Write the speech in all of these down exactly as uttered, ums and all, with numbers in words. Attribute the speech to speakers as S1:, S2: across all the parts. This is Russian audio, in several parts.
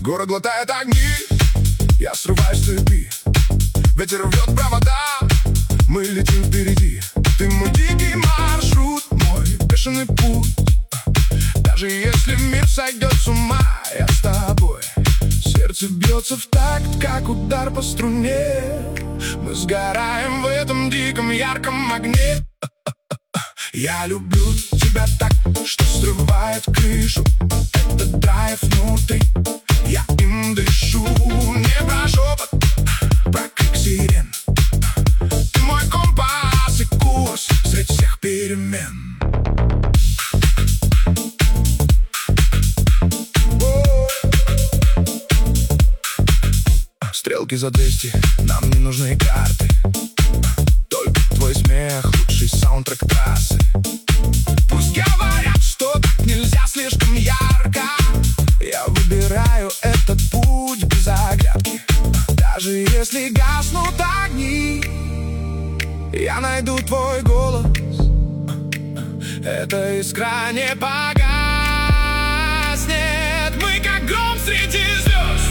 S1: Город глотает огни, я срываюсь с цепи. Ветер рвет провода, мы летим впереди. Ты мой дикий маршрут, мой бешеный путь. Даже если мир сойдет с ума, я с тобой. Сердце бьется в такт, как удар по струне. Мы сгораем в этом диком ярком огне. Я люблю тебя так, что срывает крышу. Это драйв внутри, я им дышу. Не про шепот, про крик сирен. Ты мой компас и курс среди всех перемен. Стрелки за двести, нам не нужны карты. Только твой смех, лучший саундтрек трассы. Пусть говорят, что так нельзя слишком ярко. Я выбираю этот путь без оглядки. Даже если гаснут огни, я найду твой голос. Эта искра не погаснет. Мы как гром среди звезд.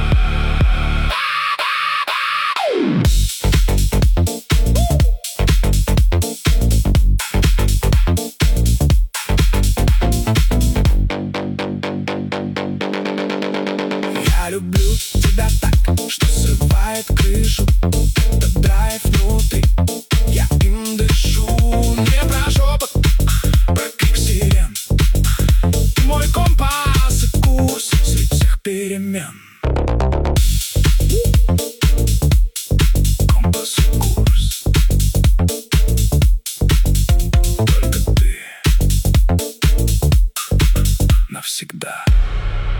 S1: Я люблю тебя так, что срывает крышу. Это драйв внутри, я им дышу. Не про шепот, про крик сирен. Ты мой компас и курс среди всех перемен. Компас и курс. Только ты навсегда.